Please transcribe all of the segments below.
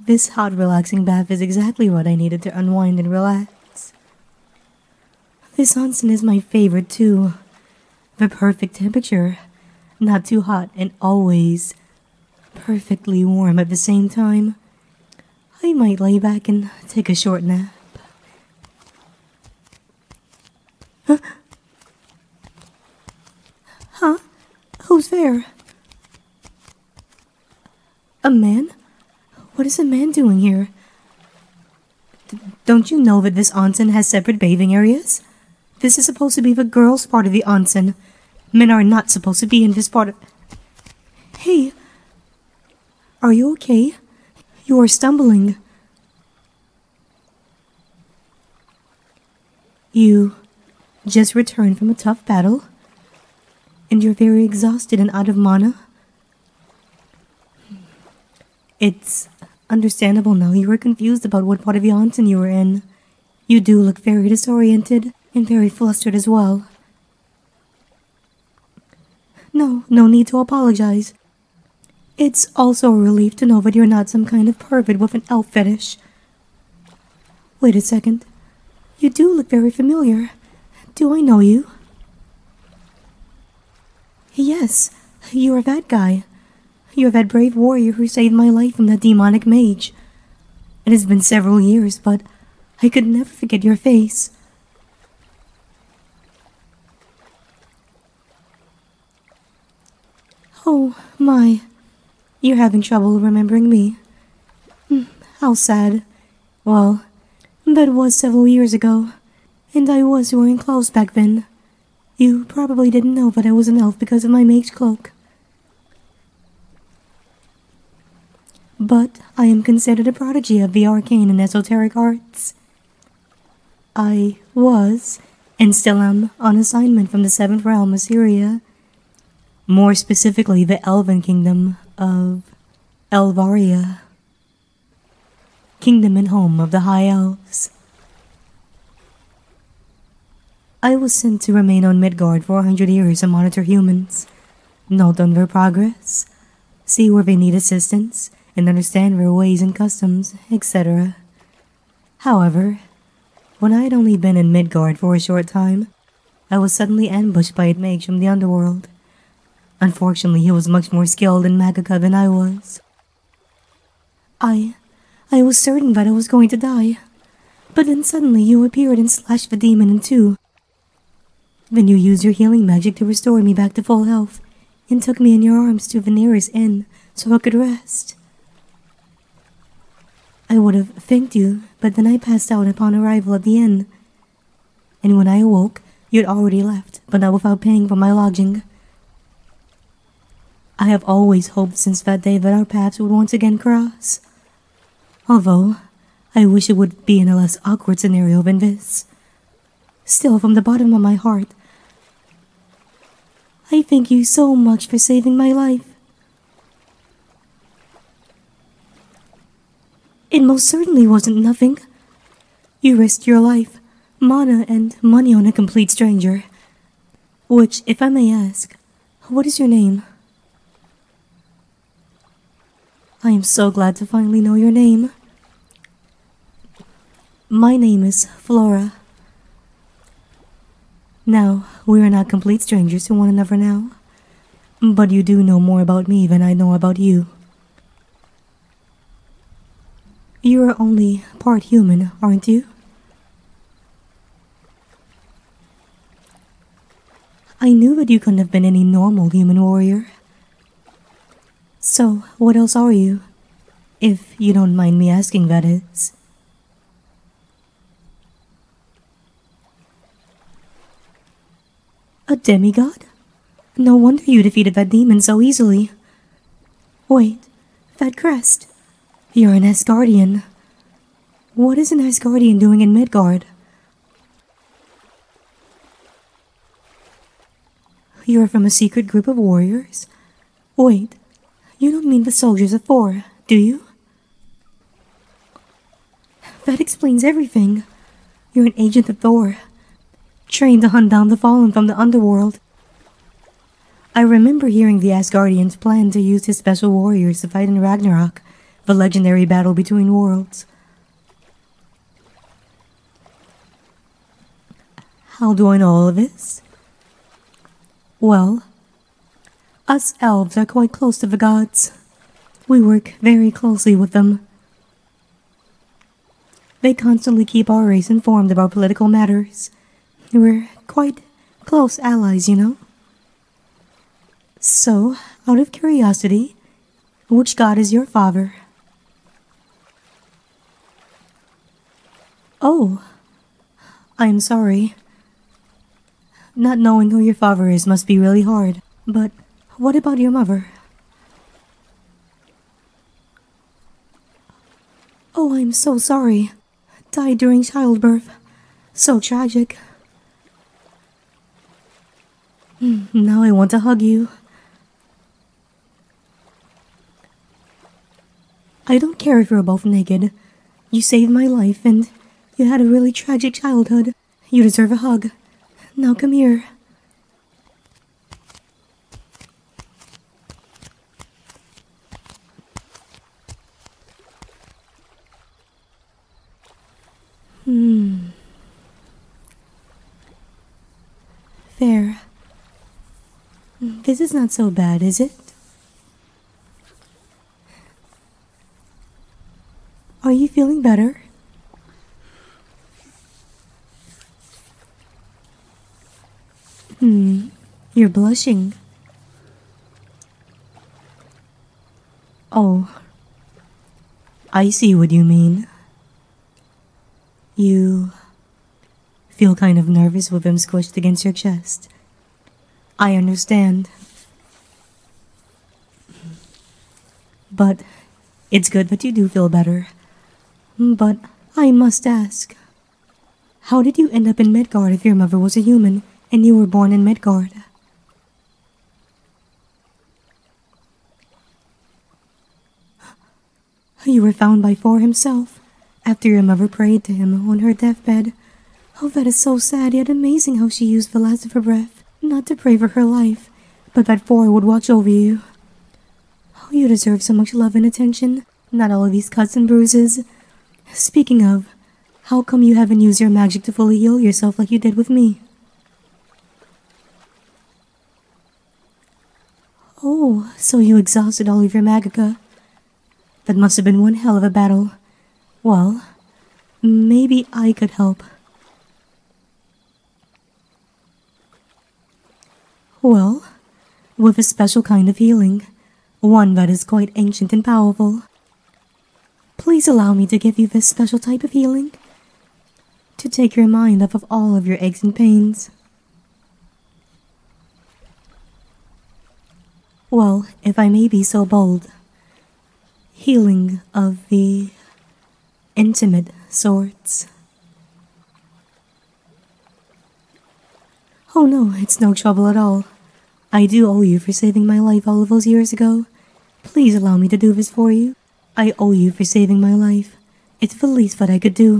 This hot, relaxing bath is exactly what I needed to unwind and relax. This onsen is my favorite too. The perfect temperature, not too hot and always perfectly warm at the same time. I might lay back and take a short nap. Huh? Who's there? A man? What is a man doing here? Don't you know that this onsen has separate bathing areas? This is supposed to be the girls' part of the onsen. Men are not supposed to be in this part of... Hey! Are you okay? You are stumbling. You just returned from a tough battle? And you're very exhausted and out of mana? It's understandable now you were confused about what part of the onsen you were in. You do look very disoriented and very flustered as well. No need to apologize. It's also a relief to know that you're not some kind of pervert with an elf fetish. Wait a second. You do look very familiar. Do I know you? Yes, you're that guy. You're that brave warrior who saved my life from that demonic mage. It has been several years, but I could never forget your face. Oh, my. You're having trouble remembering me. How sad. Well, that was several years ago, and I was wearing clothes back then. You probably didn't know that I was an elf because of my mage cloak. But I am considered a prodigy of the arcane and esoteric arts. I was, and still am, on assignment from the 7th realm of Syria. More specifically, the elven kingdom of Elvaria. Kingdom and home of the High Elves. I was sent to remain on Midgard for 100 years and monitor humans, note on their progress, see where they need assistance, and understand their ways and customs, etc. However, when I had only been in Midgard for a short time, I was suddenly ambushed by a mage from the underworld. Unfortunately, he was much more skilled in Magicka than I was. I was certain that I was going to die, but then suddenly you appeared and slashed the demon in two. Then you used your healing magic to restore me back to full health, and took me in your arms to the nearest inn so I could rest. I would have thanked you, but then I passed out upon arrival at the inn. And when I awoke, you had already left, but not without paying for my lodging. I have always hoped since that day that our paths would once again cross. Although, I wish it would be in a less awkward scenario than this. Still, from the bottom of my heart, I thank you so much for saving my life. It most certainly wasn't nothing. You risked your life, mana, and money on a complete stranger. Which, if I may ask, what is your name? I am so glad to finally know your name. My name is Flora. Now, we are not complete strangers to one another now, but you do know more about me than I know about you. You are only part human, aren't you? I knew that you couldn't have been any normal human warrior. So, what else are you? If you don't mind me asking, that is. A demigod? No wonder you defeated that demon so easily. Wait, that crest. You're an Asgardian. What is an Asgardian doing in Midgard? You're from a secret group of warriors? Wait, you don't mean the soldiers of Thor, do you? That explains everything. You're an agent of Thor, trained to hunt down the fallen from the underworld. I remember hearing the Asgardians plan to use his special warriors to fight in Ragnarok, the legendary battle between worlds. How do I know all of this? Well, us elves are quite close to the gods. We work very closely with them. They constantly keep our race informed about political matters. We're quite close allies, you know? So, out of curiosity, which god is your father? Oh, I'm sorry. Not knowing who your father is must be really hard. But what about your mother? Oh, I'm so sorry. Died during childbirth. So tragic. Now I want to hug you. I don't care if you're both naked. You saved my life and you had a really tragic childhood. You deserve a hug. Now come here. Fair. This is not so bad, is it? Are you feeling better? You're blushing. Oh, I see what you mean. You feel kind of nervous with him squished against your chest. I understand. But it's good that you do feel better. But I must ask, how did you end up in Midgard if your mother was a human and you were born in Midgard? You were found by Thor himself after your mother prayed to him on her deathbed. Oh, that is so sad yet amazing how she used the last of her breath, not to pray for her life, but that Thor would watch over you. Oh, you deserve so much love and attention, not all of these cuts and bruises. Speaking of, how come you haven't used your magic to fully heal yourself like you did with me? Oh, so you exhausted all of your magica. That must have been one hell of a battle. Well, maybe I could help. Well, with a special kind of healing, one that is quite ancient and powerful. Please allow me to give you this special type of healing, to take your mind off of all of your aches and pains. Well, if I may be so bold, healing of the intimate sorts. Oh no, it's no trouble at all. I do owe you for saving my life all of those years ago. Please allow me to do this for you. I owe you for saving my life. It's the least that I could do.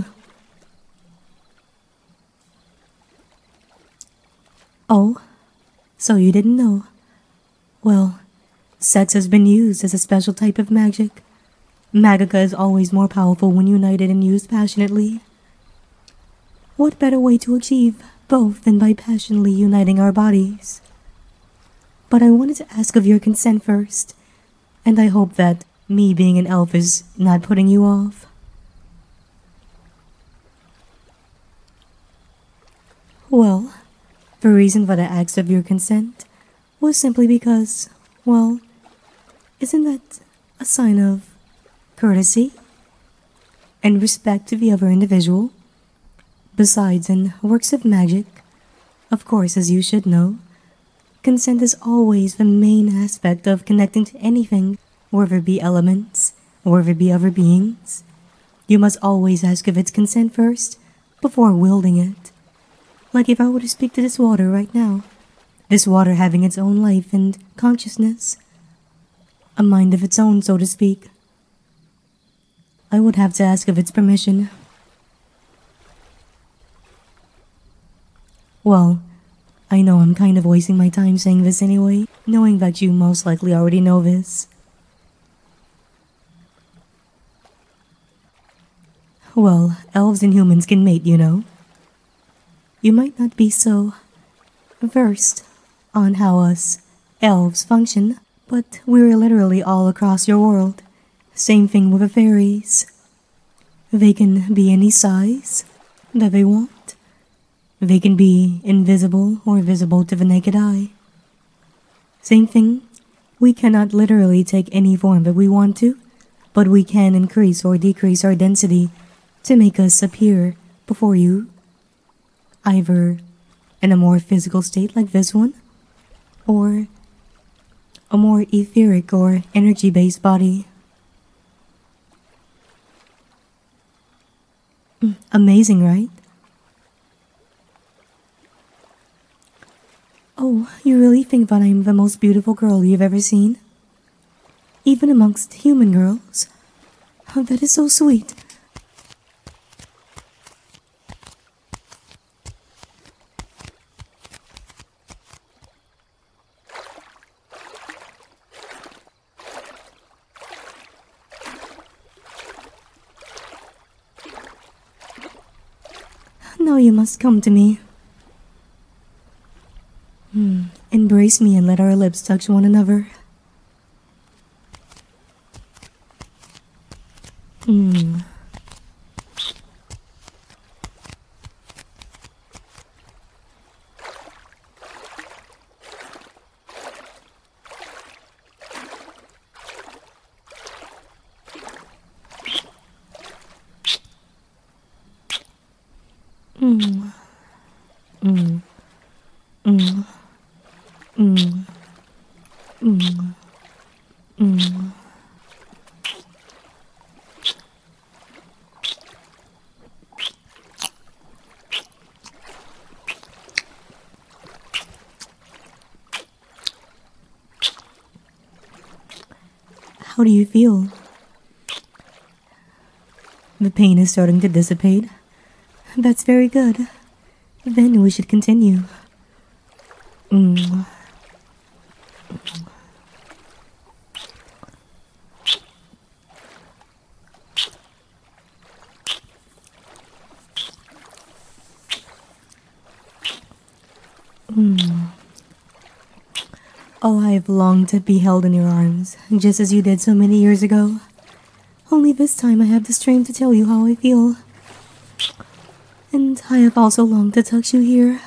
Oh, so you didn't know? Well, sex has been used as a special type of magic. Magica is always more powerful when united and used passionately. What better way to achieve both than by passionately uniting our bodies? But I wanted to ask of your consent first, and I hope that me being an elf is not putting you off. Well, the reason that I asked of your consent was simply because, well, isn't that a sign of courtesy and respect to the other individual? Besides, in works of magic, of course, as you should know, consent is always the main aspect of connecting to anything, whether it be elements, or whether it be other beings. You must always ask of its consent first, before wielding it. Like if I were to speak to this water right now, this water having its own life and consciousness, a mind of its own, so to speak, I would have to ask of its permission. Well, I know I'm kind of wasting my time saying this anyway, knowing that you most likely already know this. Well, elves and humans can mate, you know. You might not be so versed on how us elves function, but we're literally all across your world. Same thing with the fairies. They can be any size that they want. They can be invisible or visible to the naked eye. Same thing, we cannot literally take any form that we want to, but we can increase or decrease our density to make us appear before you, either in a more physical state like this one, or a more etheric or energy-based body. Amazing, right? Oh, you really think that I'm the most beautiful girl you've ever seen? Even amongst human girls? Oh, that is so sweet. Now you must come to me. Embrace me and let our lips touch one another. How do you feel? The pain is starting to dissipate. That's very good. Then we should continue. Oh, I have longed to be held in your arms, just as you did so many years ago. Only this time I have the strength to tell you how I feel. And I have also longed to touch you here.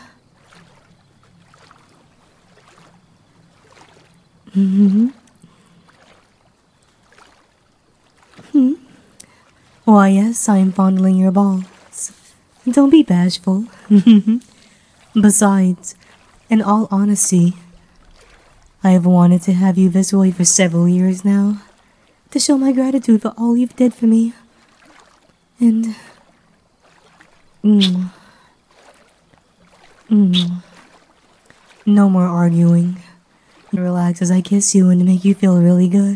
Why, yes, I am fondling your balls. Don't be bashful. Besides, in all honesty, I have wanted to have you this way for several years now, to show my gratitude for all you've did for me. And no more arguing. Relax as I kiss you and make you feel really good.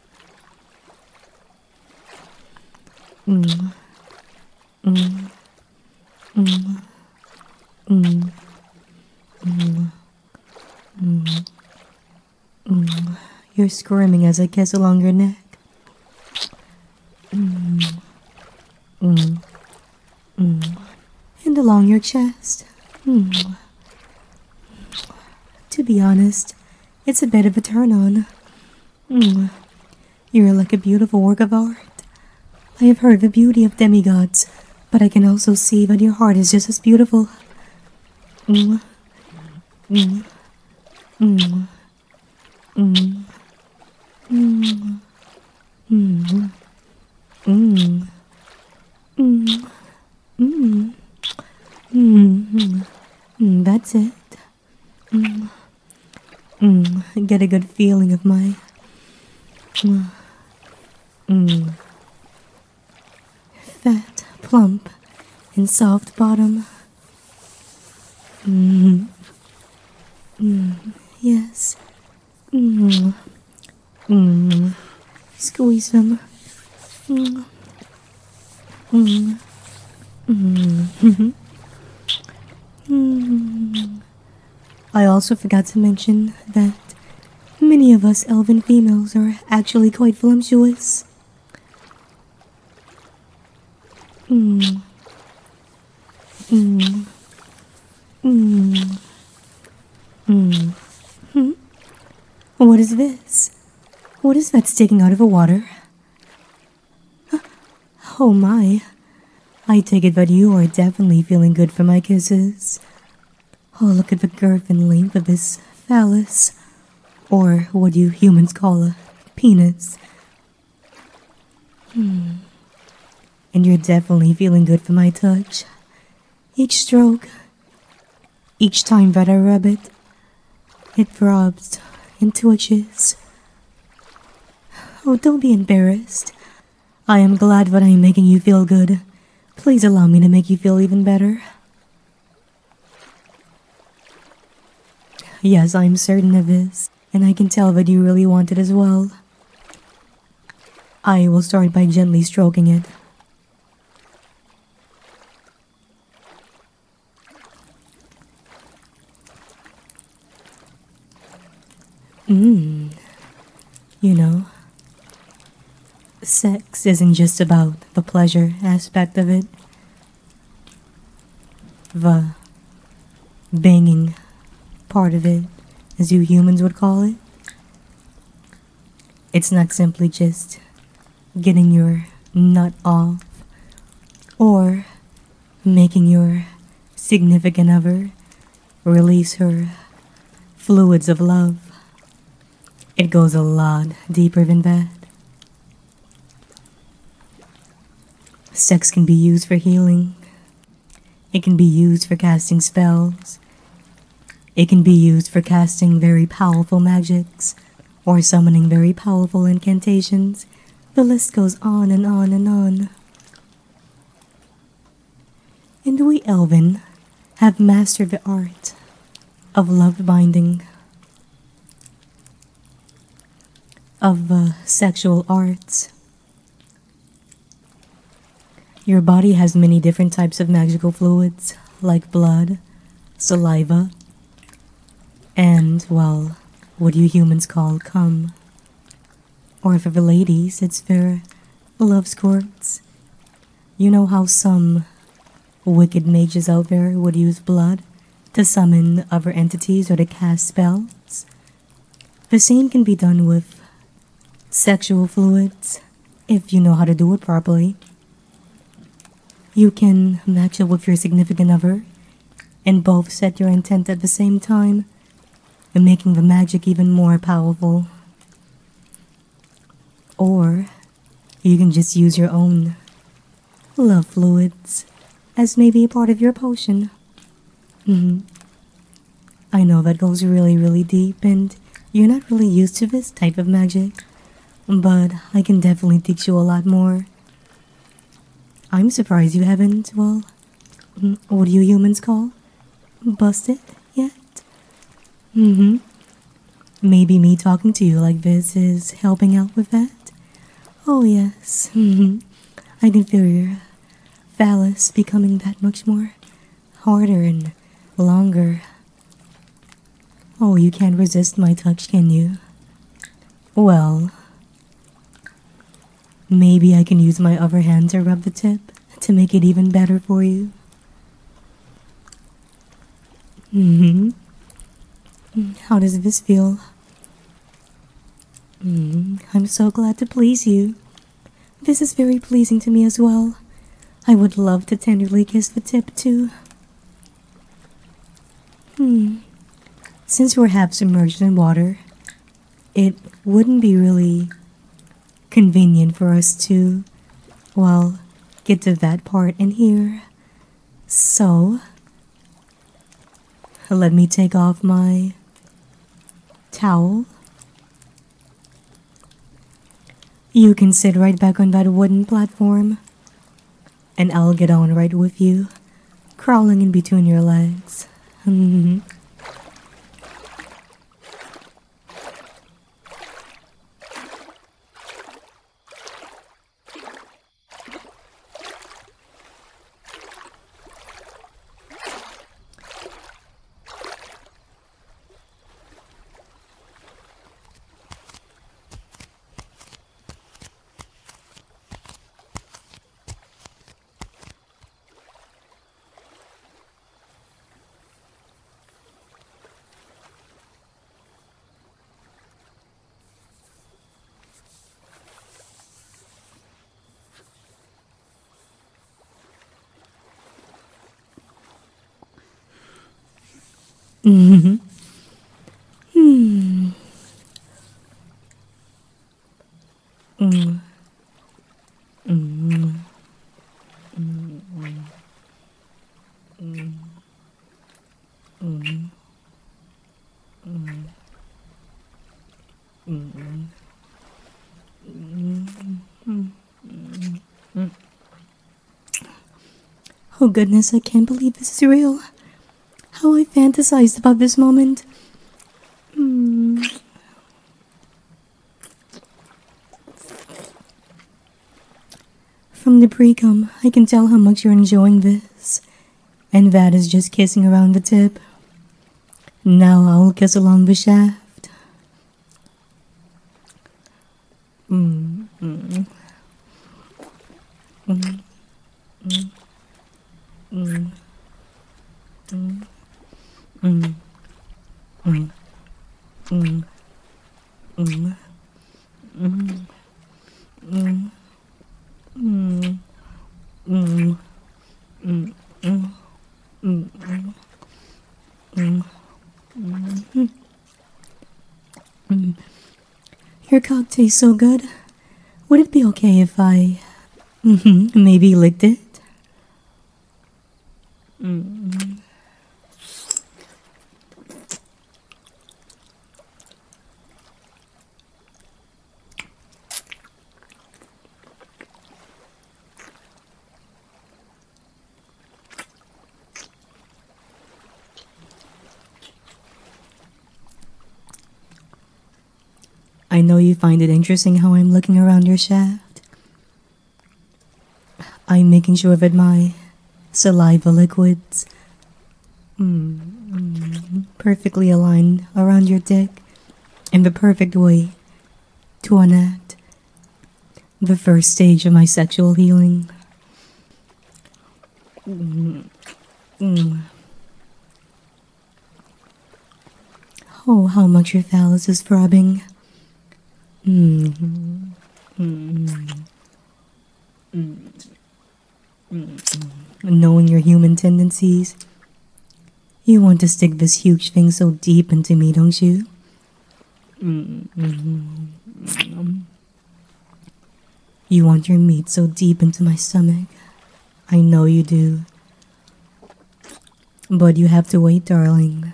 You're screaming as I kiss along your neck. And along your chest. To be honest, it's a bit of a turn-on. You're like a beautiful work of art. I have heard the beauty of demigods, but I can also see that your heart is just as beautiful. That's it. Get a good feeling of my fat, plump, and soft bottom. Yes. Squeeze them. I also forgot to mention that many of us elven females are actually quite voluptuous. Mm, mm, mm, mm. Hmm? What is this? What is that sticking out of the water? Oh my. I take it that you are definitely feeling good for my kisses. Oh, look at the girth and length of this phallus. Or what you humans call a penis. And you're definitely feeling good for my touch. Each stroke, each time that I rub it, it throbs and twitches. Oh, don't be embarrassed. I am glad that I'm making you feel good. Please allow me to make you feel even better. Yes, I'm certain of this, and I can tell that you really want it as well. I will start by gently stroking it. You know, sex isn't just about the pleasure aspect of it, the banging part of it, as you humans would call it. It's not simply just getting your nut off or making your significant other release her fluids of love. It goes a lot deeper than that. Sex can be used for healing. It can be used for casting spells. It can be used for casting very powerful magics or summoning very powerful incantations. The list goes on and on and on. And we Elven have mastered the art of love binding, of sexual arts. Your body has many different types of magical fluids, like blood, saliva, and, well, what you humans call cum. Or for the ladies, it's their love squirts. You know how some wicked mages out there would use blood to summon other entities or to cast spells? The same can be done with sexual fluids, if you know how to do it properly. You can match up with your significant other and both set your intent at the same time, and making the magic even more powerful. Or you can just use your own love fluids as maybe a part of your potion. I know that goes really, really deep, and you're not really used to this type of magic, but I can definitely teach you a lot more. I'm surprised you haven't, well, what do you humans call? Busted yet? Maybe me talking to you like this is helping out with that? Oh, yes. I can feel your phallus becoming that much more harder and longer. Oh, you can't resist my touch, can you? Well, maybe I can use my other hand to rub the tip to make it even better for you. How does this feel? I'm so glad to please you. This is very pleasing to me as well. I would love to tenderly kiss the tip too. Since we're half submerged in water, it wouldn't be really convenient for us to, well, get to that part in here. So, let me take off my towel. You can sit right back on that wooden platform, and I'll get on right with you, crawling in between your legs. Mhm. Hmm. Mm. Mm. Oh goodness, I can't believe this is real. How I fantasized about this moment. Hmm. From the pre-com, I can tell how much you're enjoying this. And that is just kissing around the tip. Now I'll kiss along the shaft. Mm, mm, mm, mm, mm, mm, mm, mm, mm, mm, mm, mm, mm, mm. Your cock tastes so good. Would it be okay if I maybe licked it? I know you find it interesting how I'm looking around your shaft. I'm making sure that my saliva liquids perfectly align around your dick in the perfect way to enact the first stage of my sexual healing. Oh, how much your phallus is throbbing. Knowing your human tendencies, you want to stick this huge thing so deep into me, don't you? You want your meat so deep into my stomach. I know you do. But you have to wait, darling.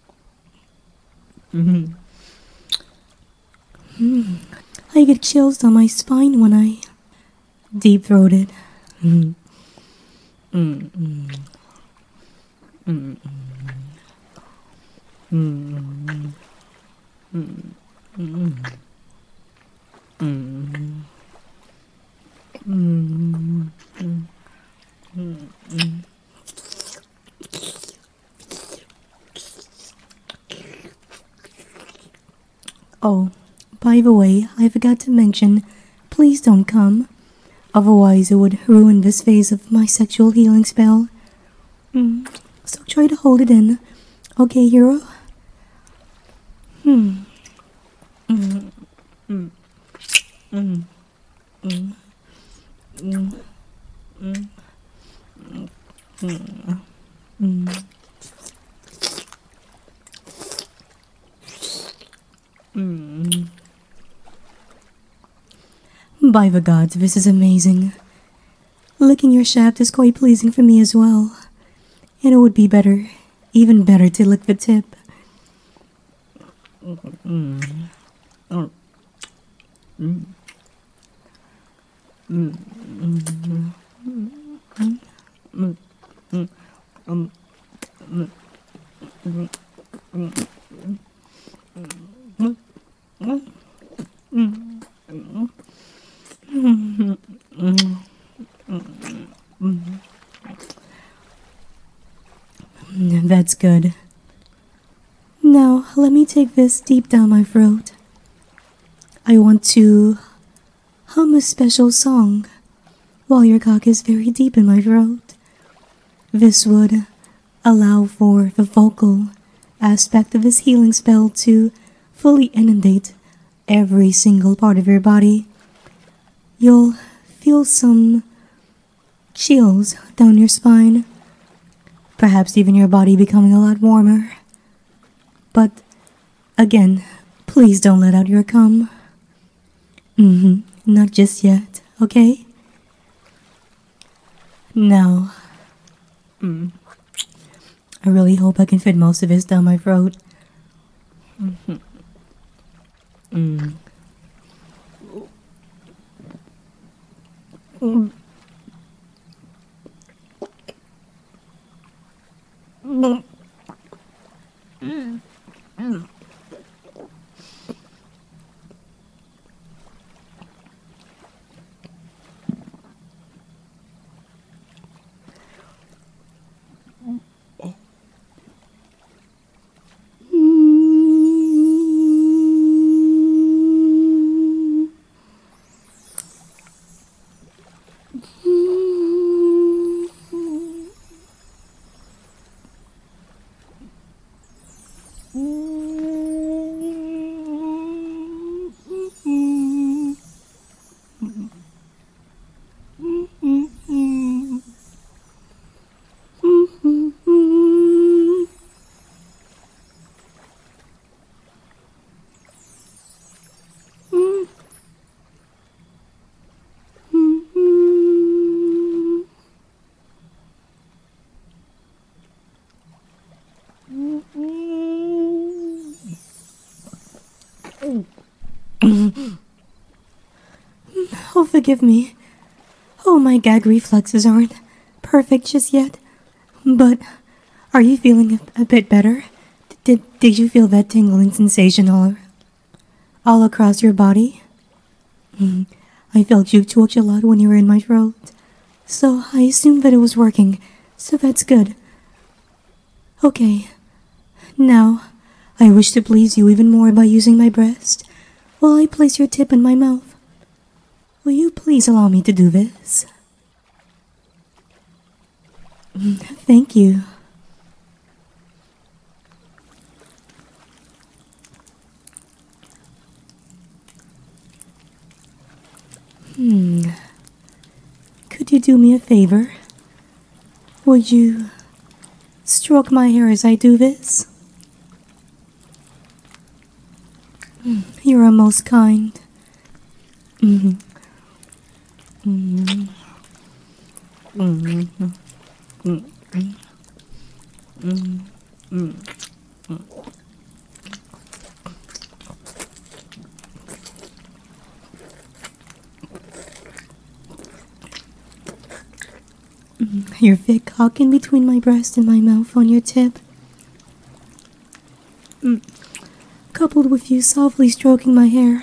I get chills down my spine when I deep-throated. Oh, by the way, I forgot to mention, please don't come. Otherwise, it would ruin this phase of my sexual healing spell. So try to hold it in. Okay, hero? By the gods, this is amazing. Licking your shaft is quite pleasing for me as well. And it would be better, even better to lick the tip. That's good. Now, let me take this deep down my throat. I want to hum a special song while your cock is very deep in my throat. This would allow for the vocal aspect of this healing spell to fully inundate every single part of your body. You'll feel some chills down your spine, perhaps even your body becoming a lot warmer. But, again, please don't let out your cum. Not just yet, okay? Now, I really hope I can fit most of this down my throat. Oh, forgive me. Oh, my gag reflexes aren't perfect just yet. But are you feeling a bit better? Did you feel that tingling sensation all across your body? I felt you twitch a lot when you were in my throat. So I assumed that it was working. So that's good. Okay. Now, I wish to please you even more by using my breast while I place your tip in my mouth. Will you please allow me to do this? Thank you. Could you do me a favor? Would you stroke my hair as I do this? You are most kind. Your thick cock in between my breast and my mouth on your tip. Coupled with you softly stroking my hair.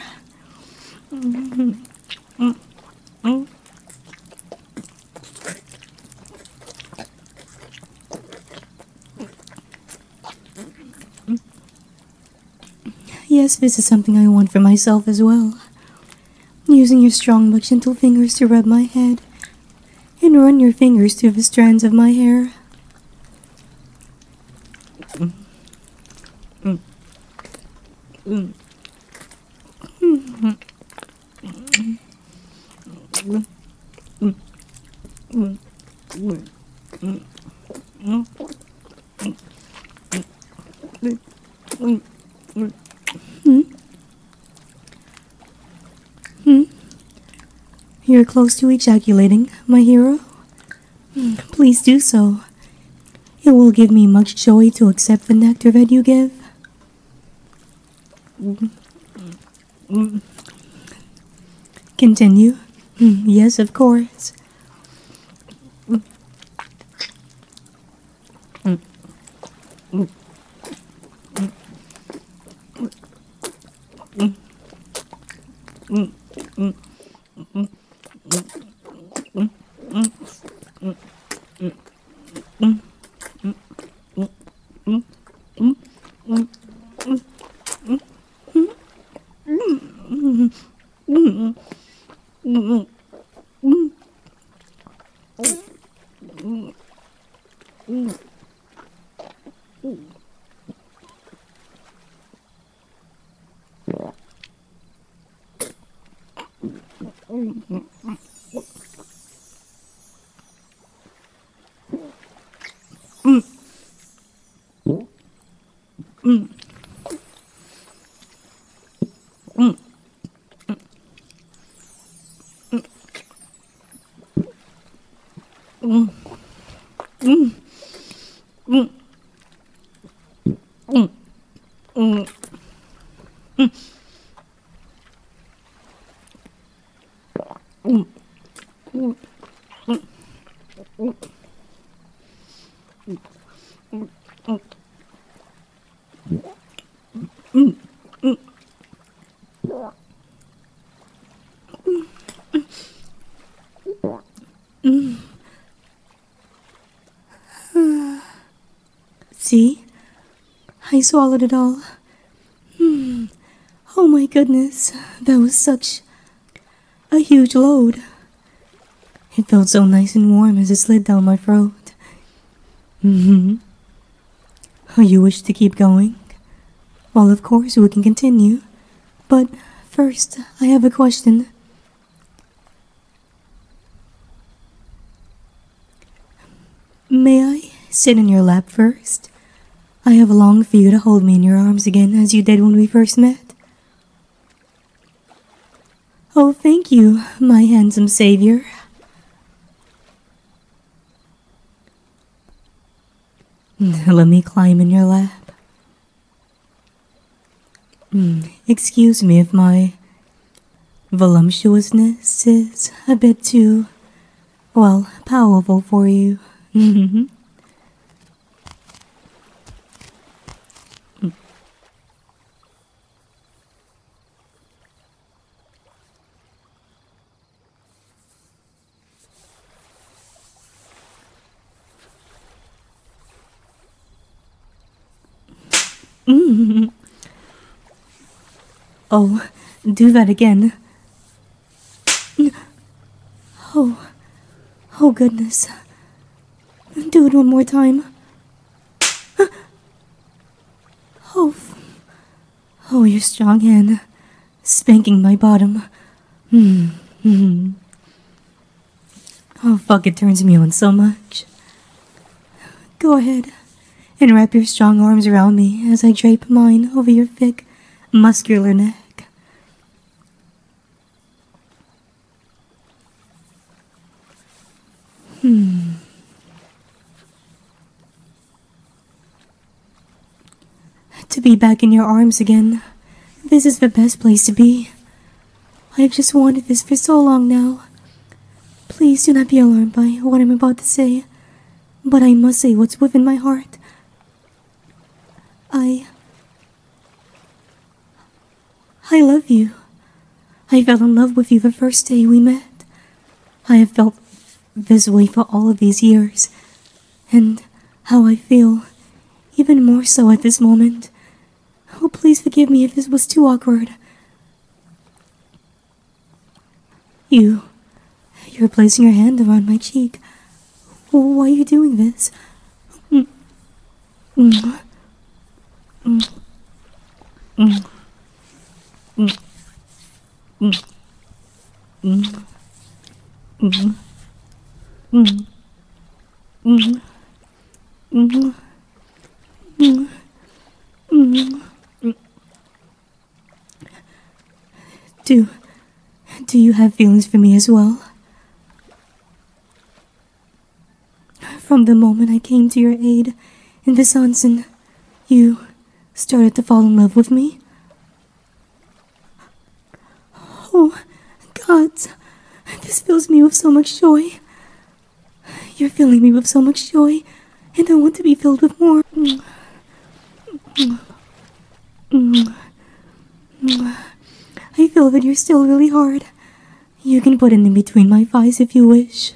Yes, this is something I want for myself as well. Using your strong but gentle fingers to rub my head and run your fingers through the strands of my hair. You're close to ejaculating, my hero. Please do so. It will give me much joy to accept the nectar that you give. Continue. Yes, of course. Mm. Mm. Mm. See? I swallowed it all. Oh my goodness, that was such a huge load. It felt so nice and warm as it slid down my throat. Mm-hmm. Oh, you wish to keep going? Well, of course we can continue. But first, I have a question. May I sit in your lap first? I have longed for you to hold me in your arms again as you did when we first met. Oh, thank you, my handsome savior. Let me climb in your lap. Excuse me if my voluptuousness is a bit too, well, powerful for you. Oh, do that again. Oh, oh goodness. Do it one more time. Oh, oh, your strong hand, spanking my bottom. Oh, fuck, it turns me on so much. Go ahead and wrap your strong arms around me as I drape mine over your thick, muscular neck. To be back in your arms again. This is the best place to be. I've just wanted this for so long now. Please do not be alarmed by what I'm about to say, but I must say what's within my heart. I love you. I fell in love with you the first day we met. I have felt this way for all of these years, and how I feel, even more so at this moment. Oh, please forgive me if this was too awkward. You're placing your hand around my cheek. Why are you doing this? Mm, mm, mm, mm, mm, mm, mm, mm, mm, mm, mm, mm, mm. Do you have feelings for me as well? From the moment I came to your aid in this onsen, you started to fall in love with me? Oh, God, this fills me with so much joy. You're filling me with so much joy, and I want to be filled with more. I feel that you're still really hard. You can put it in between my thighs if you wish.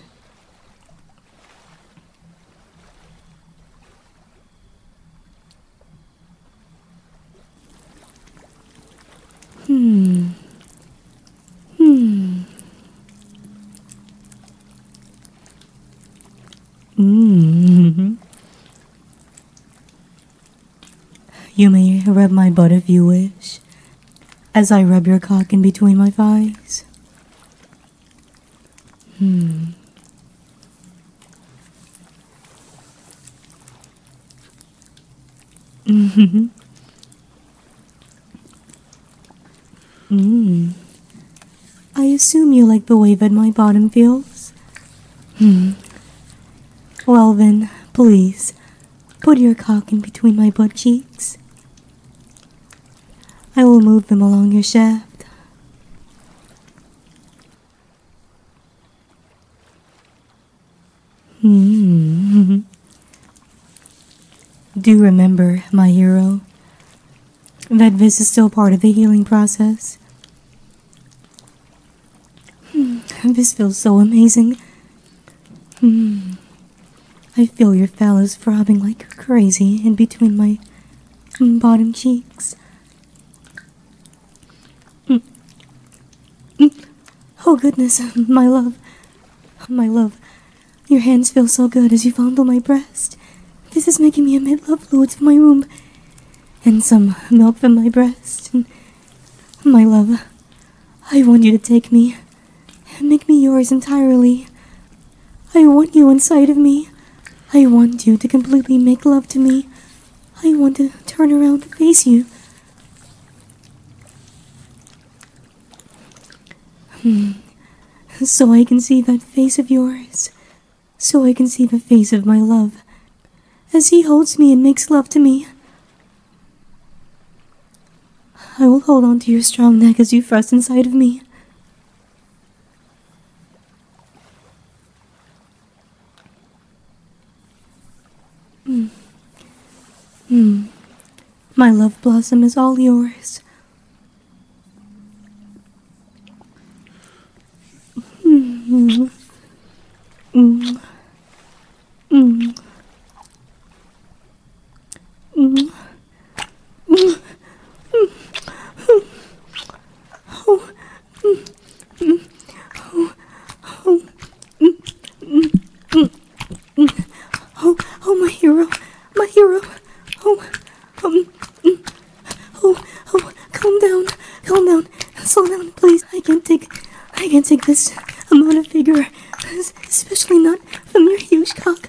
You may rub my butt if you wish, as I rub your cock in between my thighs. I assume you like the way that my bottom feels? Well then, please, put your cock in between my butt cheeks. I will move them along your shaft. Do remember, my hero, that this is still part of the healing process. This feels so amazing. I feel your phallus throbbing like crazy in between my bottom cheeks. Oh goodness, my love. My love. Your hands feel so good as you fondle my breast. This is making me emit love fluids from my womb and some milk from my breast. My love, I want you to take me and make me yours entirely. I want you inside of me. I want you to completely make love to me. I want to turn around to face you. So I can see that face of yours. So I can see the face of my love as he holds me and makes love to me. I will hold on to your strong neck as you thrust inside of me. My love blossom is all yours. Oh, my hero, my hero. Calm down, slow down, please. I can't take this amount of vigor, especially not from your huge cock.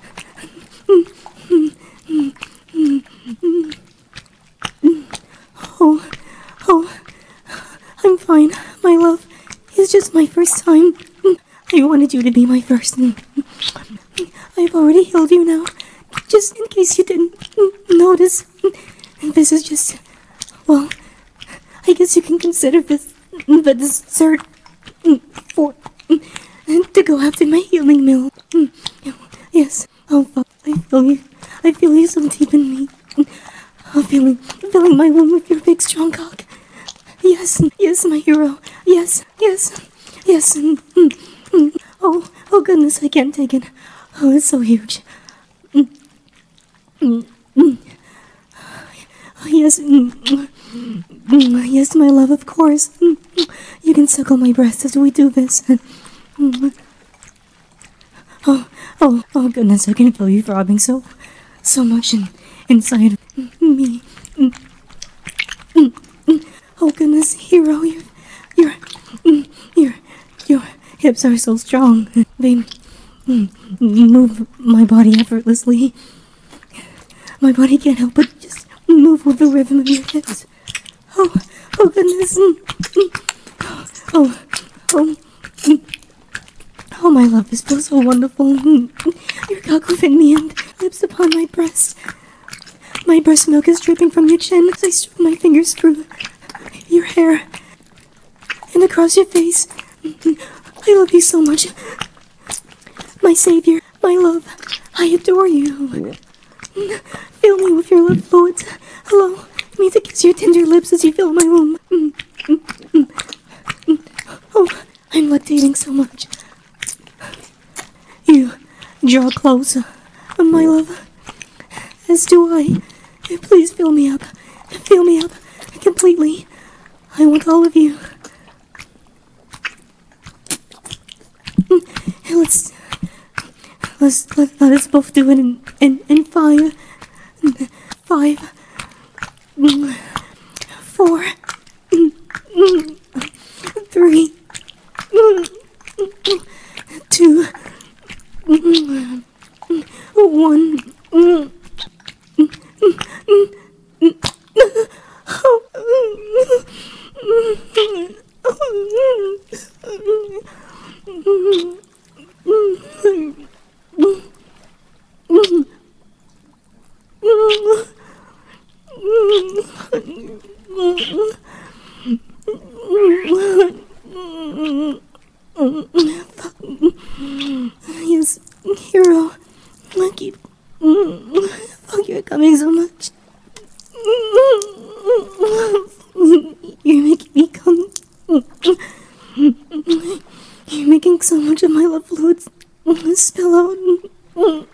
I'm fine, my love. It's just my first time. I wanted you to be my first. I've already healed you now, just in case you didn't notice. This is just, well, I guess you can consider this the dessert for to go after my healing meal. Yes. Oh, fuck. I feel you so deep in me. Filling my womb with your big strong cock. Yes, my hero. Yes. Oh goodness, I can't take it. Oh, it's so huge. Yes, yes, my love, of course. You can suckle my breast as we do this. Oh goodness, I can feel you throbbing so much inside me. Oh goodness, hero, your hips are so strong. They move my body effortlessly. My body can't help but just move with the rhythm of your hips. Oh goodness. Oh, my love, this feels so wonderful. Your cock within me and lips upon my breast. My breast milk is dripping from your chin as I stroke my fingers through your hair and across your face. I love you so much. My savior, my love, I adore you. Fill me with your love fluids. Allow me to kiss your tender lips as you fill my womb. Oh, I'm lactating so much. You draw closer, my love, as do I. Please fill me up completely. I want all of you. Let us both do it in 5, 4, 3, 2, 1. Yes, hero. I keep. Fuck, you're coming so much. You're making me come. You're making so much of my love fluids spill out.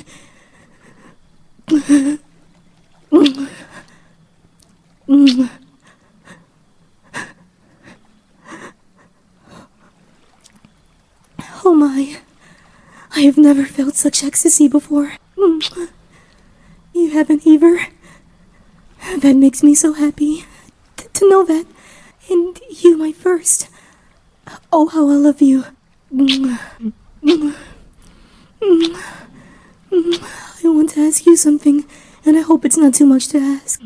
Oh my. I have never felt such ecstasy before. You haven't either. That makes me so happy to know that. And you, my first. Oh, how I love you. I want to ask you something, and I hope it's not too much to ask.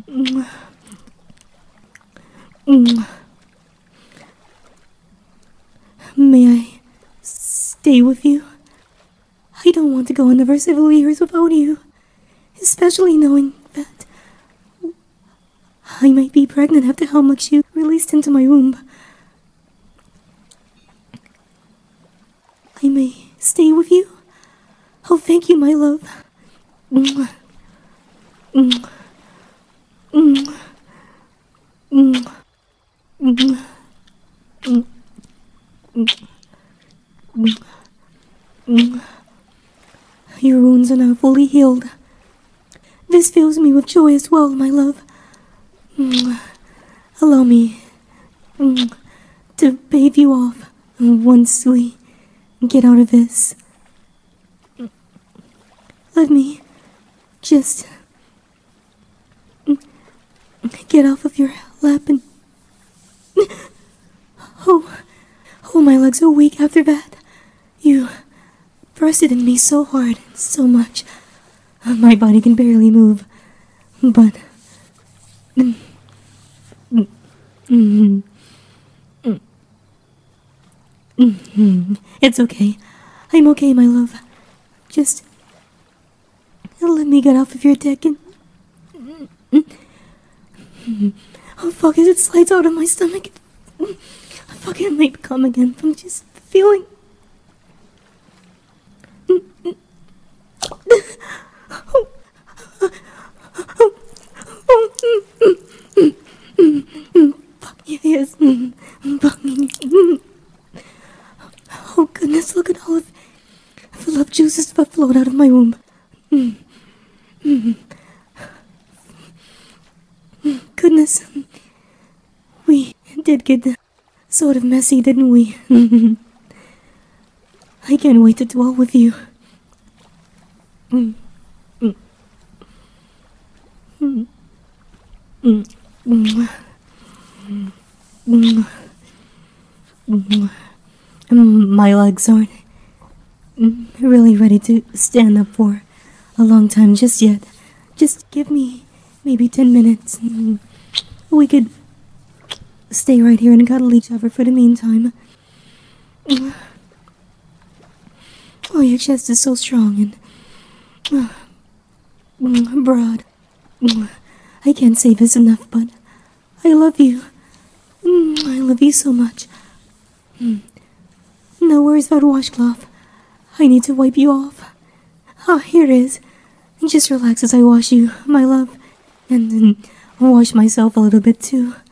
May I stay with you? I don't want to go another several years without you, especially knowing that I might be pregnant after how much you released into my womb. I may stay with you? Oh, thank you, my love. Your wounds are now fully healed. This fills me with joy as well, my love. Allow me to bathe you off once we get out of this. Let me just get off of your lap and... Oh, my legs are weak after that. You pressed in me so hard and so much. My body can barely move, but... It's okay. I'm okay, my love. Just let me get off of your dick and... Oh, fuck, as it slides out of my stomach. I fucking might come again from just feeling... Fuck, yes. Fuck me. Oh, goodness, look at all of the love juices that flowed out of my womb. Goodness. We did get sort of messy, didn't we? I can't wait to dwell with you. My legs aren't really ready to stand up for a long time just yet. Just give me maybe 10 minutes. We could stay right here and cuddle each other for the meantime. Oh, your chest is so strong and broad. I can't say this enough, but I love you. I love you so much. Now where's that washcloth? I need to wipe you off. Ah, here it is. Just relax as I wash you, my love. And wash myself a little bit too.